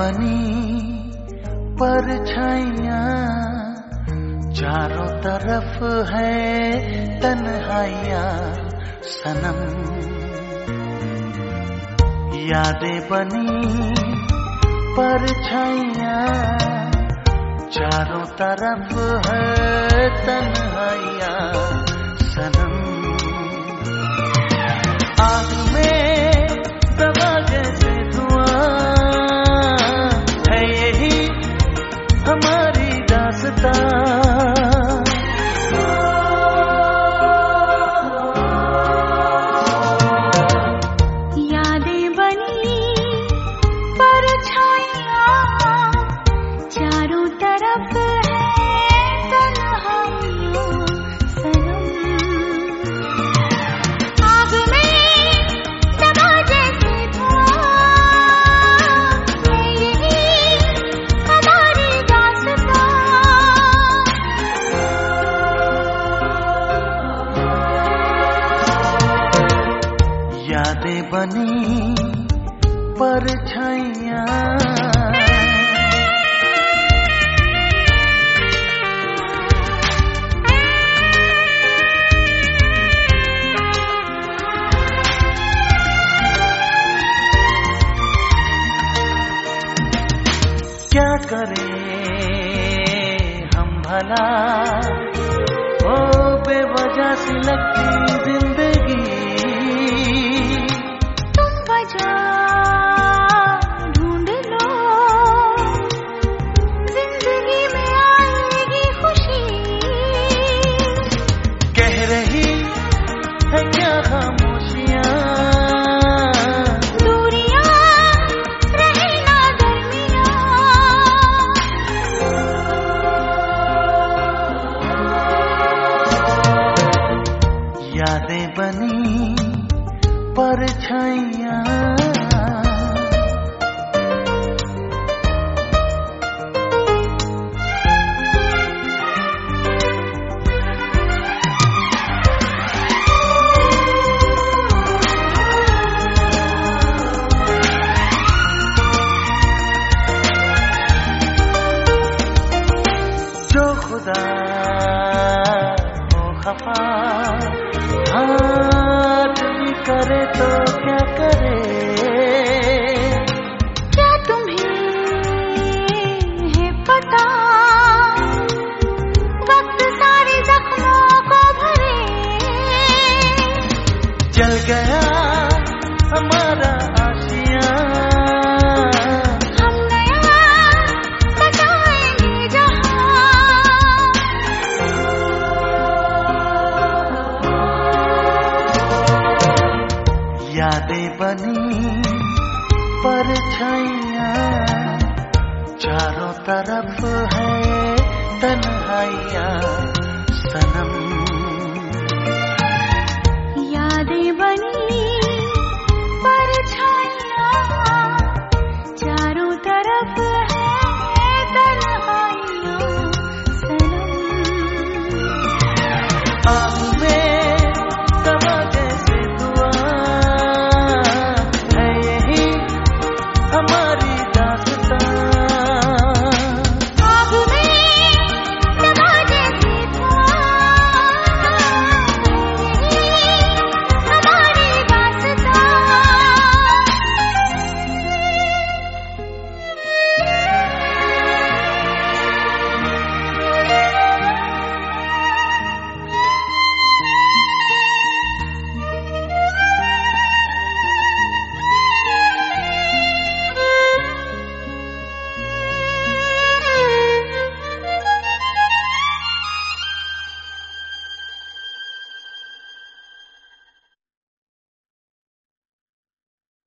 बनी परछाइयां, चारों तरफ है तन्हाइयां सनम। यादें बनी परछाइयां, चारों तरफ है तन्हाइयां सनम। आग में दबा जैसे धुआं है यही हमारी दास्तां। यादें बनी परछाइयां, चारों तरफ है तन्हाइयां सनम। आग में दबा जैसे धुआं है यही हमारी दास्तां। यादें बनी परछाइयां। क्या करें हम भला, ओ बेवजह सी लगती जिंदगी। तुम वजह ढूंढ लो, जिंदगी में आएगी खुशी। कह रही है क्या खामोशियां, दूरियां रहे ना दरमियां। यादें बनी परछाइयां। जो खुदा हो खफा हाथ भी करे तो क्या करे। क्या तुम्हें है पता, वक्त सारे जख्मों को भरे। जल गया हमारा आशियां, हम नया सजाएंगे जहां। यादें बनी परछाइयां, चारों तरफ है तन्हाइयां सनम।